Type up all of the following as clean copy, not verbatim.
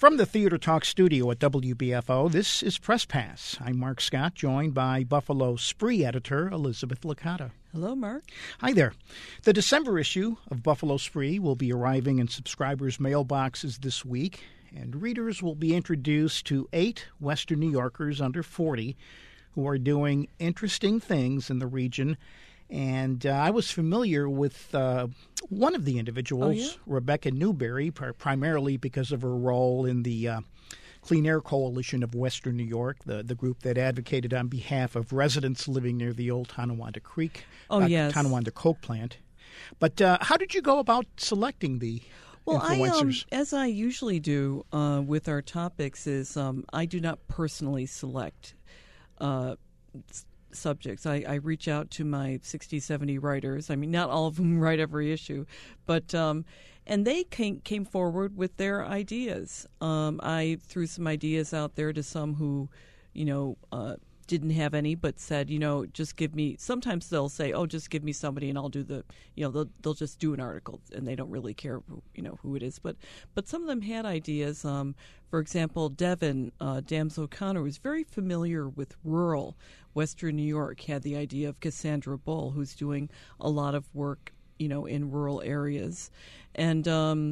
From the Theater Talk studio at WBFO, this is Press Pass. I'm Mark Scott, joined by Buffalo Spree editor Elizabeth Licata. Hello, Mark. Hi there. The December issue of Buffalo Spree will be arriving in subscribers' mailboxes this week, and readers will be introduced to 8 Western New Yorkers under 40 who are doing interesting things in the region. And I was familiar with one of the individuals, Rebecca Newberry, primarily because of her role in the Clean Air Coalition of Western New York, the group that advocated on behalf of residents living near the old Tonawanda Creek, Tonawanda Coke plant. But how did you go about selecting the influencers? As I usually do with our topics, is I do not personally select subjects. I reach out to my 60, 70 writers. I mean, not all of them write every issue, but and they came forward with their ideas. I threw some ideas out there to some who, didn't have any, but said, just give me. Sometimes they'll say, "Oh, just give me somebody, and I'll do the." They'll just do an article, and they don't really care, who it is. But some of them had ideas. For example, Devin Dams O'Connor was very familiar with rural Western New York. Had the idea of Cassandra Bull, who's doing a lot of work, in rural areas, and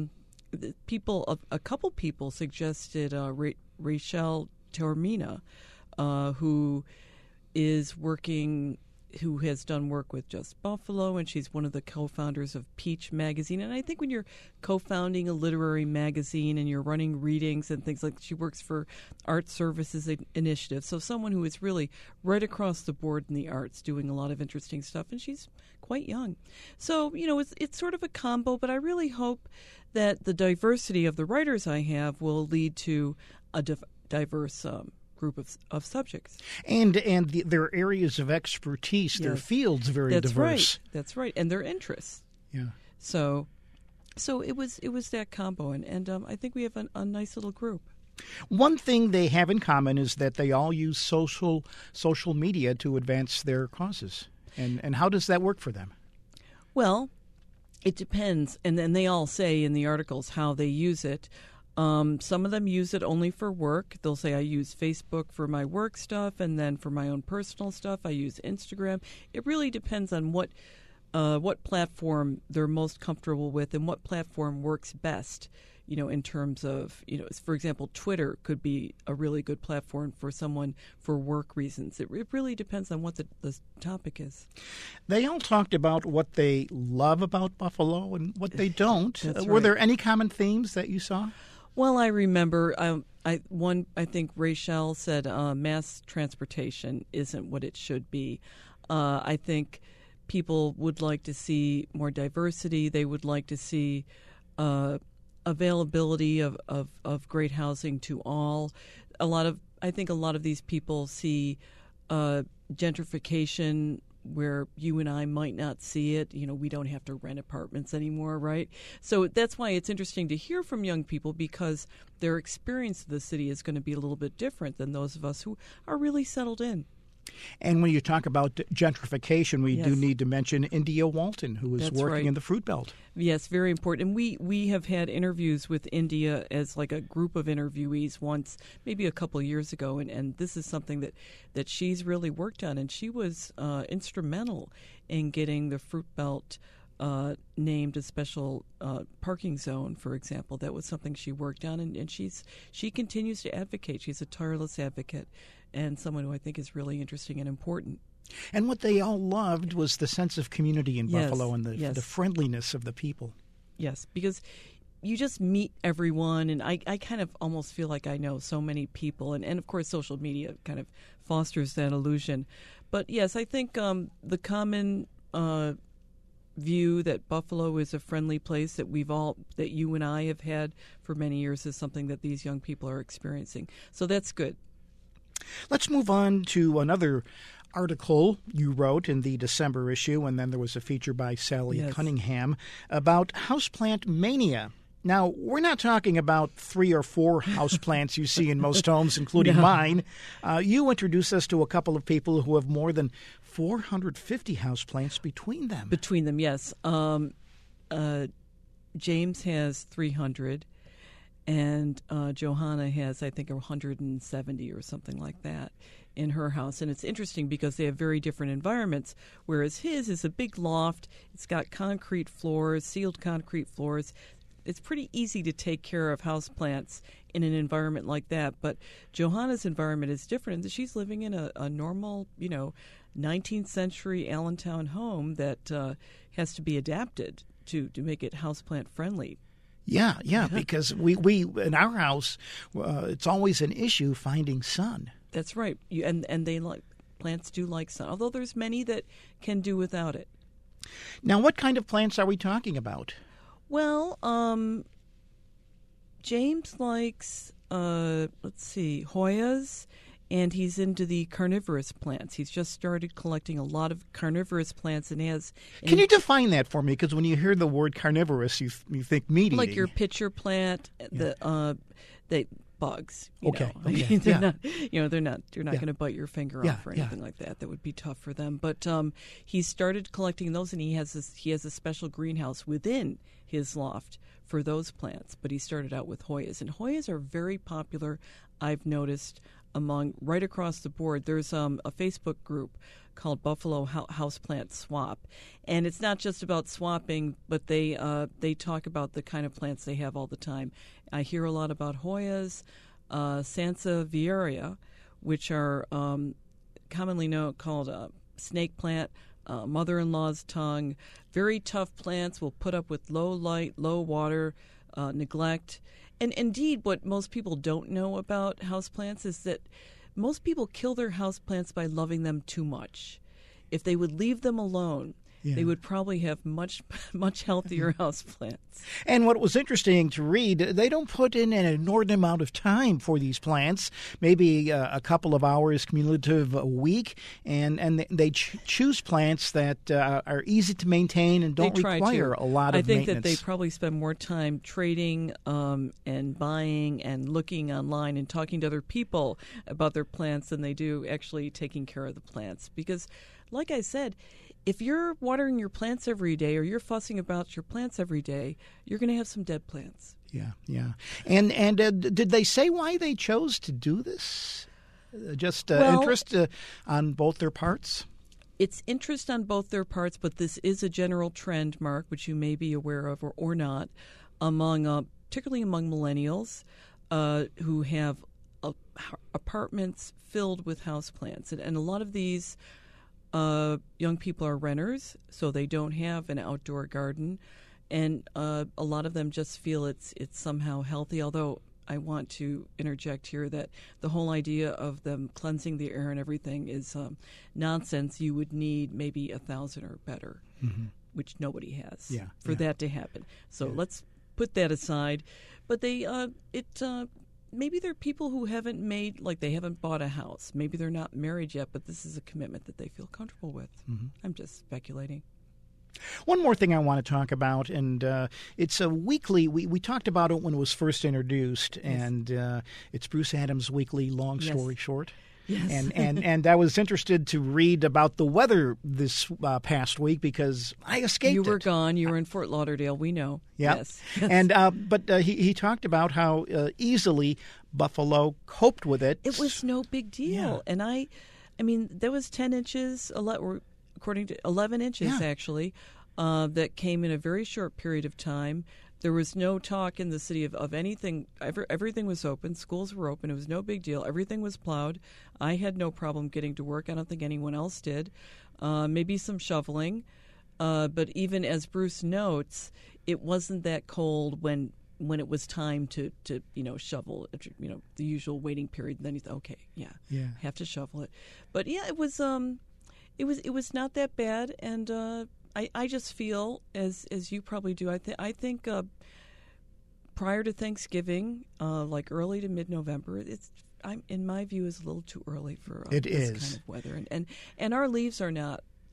a couple people suggested Rachel Taormina. Who has done work with Just Buffalo, and she's one of the co-founders of Peach Magazine. And I think when you're co-founding a literary magazine and you're running readings and things like, she works for Art Services Initiative, so someone who is really right across the board in the arts, doing a lot of interesting stuff, and she's quite young. So, it's sort of a combo, but I really hope that the diversity of the writers I have will lead to a diverse group of subjects, and their areas of expertise, their fields, very diverse. That's right, and their interests. Yeah. So it was that combo, and I think we have a nice little group. One thing they have in common is that they all use social media to advance their causes. And how does that work for them? Well, it depends, and then they all say in the articles how they use it. Some of them use it only for work. They'll say, I use Facebook for my work stuff, and then for my own personal stuff, I use Instagram. It really depends on what platform they're most comfortable with and what platform works best, in terms of, for example, Twitter could be a really good platform for someone for work reasons. It really depends on what the topic is. They all talked about what they love about Buffalo and what they don't. Were right. there any common themes that you saw? Well, I remember I think Rachel said mass transportation isn't what it should be. I think people would like to see more diversity. They would like to see availability of great housing to all. I think a lot of these people see gentrification where you and I might not see it. We don't have to rent apartments anymore, right? So that's why it's interesting to hear from young people, because their experience of the city is going to be a little bit different than those of us who are really settled in. And when you talk about gentrification, we do need to mention India Walton, who is working in the Fruit Belt. Yes, very important. And we have had interviews with India as like a group of interviewees once, maybe a couple of years ago, and this is something that she's really worked on, and she was instrumental in getting the Fruit Belt named a special parking zone, for example. That was something she worked on, and she continues to advocate. She's a tireless advocate and someone who I think is really interesting and important. And what they all loved was the sense of community in Buffalo and the friendliness of the people. Yes, because you just meet everyone, and I kind of almost feel like I know so many people, and of course social media kind of fosters that illusion. But yes, I think the common view that Buffalo is a friendly place that that you and I have had for many years is something that these young people are experiencing. So that's good. Let's move on to another article you wrote in the December issue, and then there was a feature by Sally Cunningham about houseplant mania. Now, we're not talking about 3 or 4 houseplants you see in most homes, including mine. You introduced us to a couple of people who have more than 450 houseplants between them. Yes. James has 300, and Johanna has, I think, 170 or something like that in her house. And it's interesting because they have very different environments, whereas his is a big loft. It's got concrete floors, sealed concrete floors. It's pretty easy to take care of houseplants in an environment like that. But Johanna's environment is different. She's living in a normal, 19th century Allentown home that has to be adapted to make it houseplant friendly. Yeah, because we in our house, it's always an issue finding sun. That's right. And they plants do like sun, although there's many that can do without it. Now, what kind of plants are we talking about? Well, James likes, Hoyas, and he's into the carnivorous plants. He's just started collecting a lot of carnivorous plants and has... Can you define that for me? Because when you hear the word carnivorous, you think meat eating. Like your pitcher plant, the bugs. Okay. They're not. They're not. You're not going to bite your finger off or anything like that. That would be tough for them. But he started collecting those, and he has a special greenhouse within his loft for those plants. But he started out with Hoyas, and Hoyas are very popular. I've noticed right across the board. There's a Facebook group called Buffalo Houseplant Swap, and it's not just about swapping, but they talk about the kind of plants they have all the time. I hear a lot about Hoyas, Sansevieria, which are commonly called snake plant, mother-in-law's tongue. Very tough plants, will put up with low light, low water, neglect. And indeed, what most people don't know about houseplants is that most people kill their houseplants by loving them too much. If they would leave them alone, they would probably have much healthier houseplants. And what was interesting to read, they don't put in an inordinate amount of time for these plants, maybe a couple of hours cumulative a week, and they choose plants that are easy to maintain and don't require a lot of maintenance. I think that they probably spend more time trading and buying and looking online and talking to other people about their plants than they do actually taking care of the plants. Because, like I said, if you're watering your plants every day or you're fussing about your plants every day, you're going to have some dead plants. Yeah. And did they say why they chose to do this? Interest on both their parts? It's interest on both their parts, but this is a general trend, Mark, which you may be aware of or not, particularly among millennials who have apartments filled with houseplants. And a lot of these young people are renters, so they don't have an outdoor garden, and a lot of them just feel it's somehow healthy, although I want to interject here that the whole idea of them cleansing the air and everything is nonsense. You would need maybe 1,000 or better, which nobody has for that to happen. So let's put that aside. But maybe they're people who they haven't bought a house. Maybe they're not married yet, but this is a commitment that they feel comfortable with. I'm just speculating. One more thing I want to talk about, and it's a weekly. We talked about it when it was first introduced, and it's Bruce Adams' weekly, long story short. Yes. And I was interested to read about the weather this past week because I escaped. You were gone. You were in Fort Lauderdale. We know. Yeah. Yes. And but he talked about how easily Buffalo coped with it. It was no big deal. And I mean, there was 10 inches, according to 11 inches actually, that came in a very short period of time. There was no talk in the city of anything. Everything was open. Schools were open. It was no big deal. Everything was plowed. I had no problem getting to work. I don't think anyone else did. Maybe some shoveling. But even as Bruce notes, it wasn't that cold when it was time to shovel, the usual waiting period. And then you thought, okay, I have to shovel it. But it was not that bad. And I just feel, as you probably do, I think prior to Thanksgiving, like early to mid-November, in my view, is a little too early for this kind of weather. And our leaves are not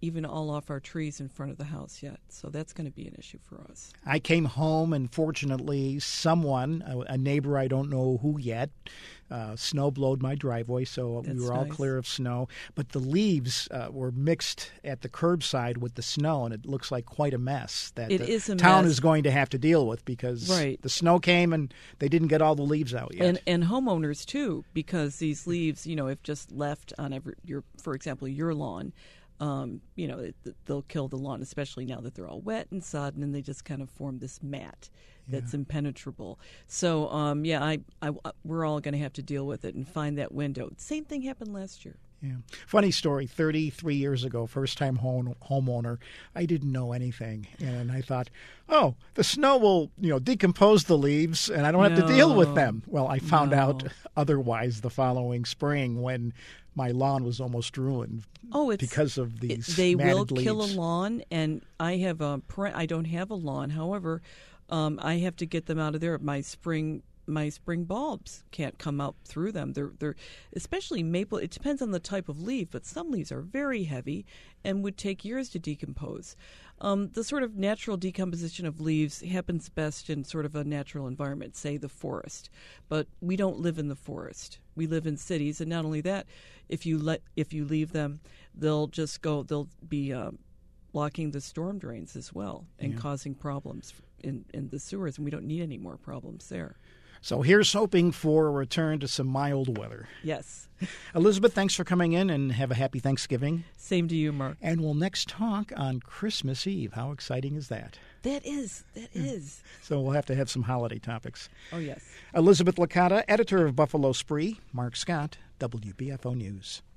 even all off our trees in front of the house yet. So that's going to be an issue for us. I came home, and fortunately, someone, a neighbor I don't know who yet, snow blowed my driveway, so That's we were all nice. clear of snow. But the leaves were mixed at the curbside with the snow, and it looks like quite a mess that It the is a town mess. is going to have to deal with because Right. the snow came and they didn't get all the leaves out yet. And homeowners too, because these leaves, if just left on for example, your lawn, they'll kill the lawn, especially now that they're all wet and sodden, and they just kind of form this mat that's impenetrable. So, we're all going to have to deal with it and find that window. Same thing happened last year. Yeah. Funny story, 33 years ago, first-time homeowner, I didn't know anything. And I thought, oh, the snow will, decompose the leaves, and I don't have to deal with them. Well, I found out otherwise the following spring when my lawn was almost ruined because of these They matted will leaves. kill a lawn, and I have I don't have a lawn. However, I have to get them out of there. My spring bulbs can't come out through them. They're especially maple. It depends on the type of leaf, but some leaves are very heavy and would take years to decompose. The sort of natural decomposition of leaves happens best in sort of a natural environment, say the forest. But we don't live in the forest. We live in cities, and not only that, if you leave them, they'll be blocking the storm drains as well and causing problems in the sewers, and we don't need any more problems there. So here's hoping for a return to some mild weather. Yes. Elizabeth, thanks for coming in, and have a happy Thanksgiving. Same to you, Mark. And we'll next talk on Christmas Eve. How exciting is that? That is. So we'll have to have some holiday topics. Oh, yes. Elizabeth Licata, editor of Buffalo Spree. Mark Scott, WBFO News.